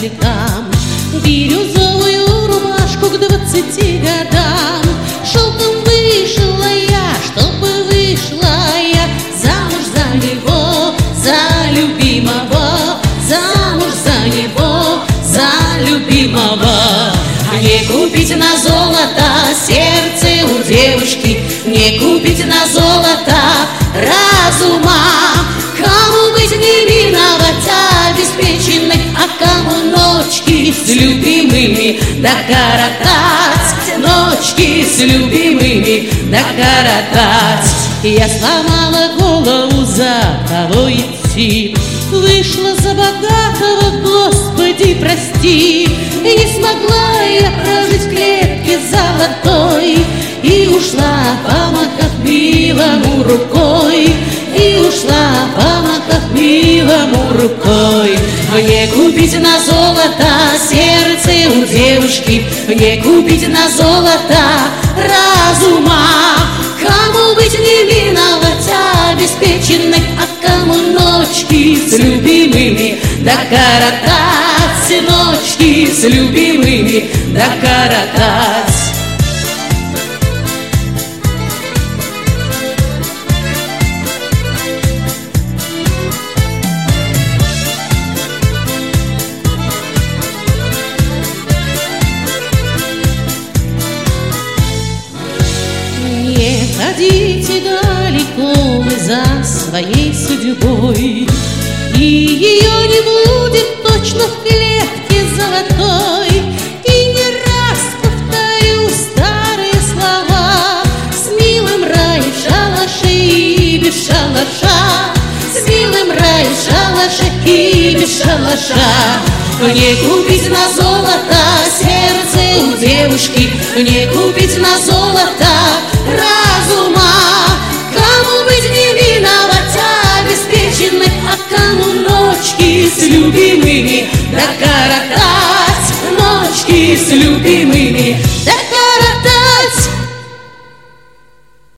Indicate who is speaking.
Speaker 1: векам. Бирюзовую рубашку к 20 годам шелком вышила я, чтобы вышла я замуж за него, за любимого, замуж за него, за любимого. Не купить на золото сердце у девушки, не купить на золото разума. Кому быть не миновать обеспеченной, а кому ночки с любимыми докоротать, ночки с любимыми докоротать. Я сломала голову, за кого идти, вышла за богатого, Господи, прости. И не смогла я прожить в клетке золотой, и ушла, помахав милому рукой, и ушла, помахав милому рукой. Не купить на золото сердце у девушки, не купить на золото разума. Кому быть не миновать обеспеченной, а кому ночки с любимыми докоротать, ночки с любимыми докоротать. Не ходите далеко вы за своей судьбой, и ее не будет точно в клетке золотой. И не раз повторю старые слова: с милым рай в шалаше и без шалаша, с милым рай в шалаше и без шалаша. Не купить на золото сердце у девушки, не купить на золото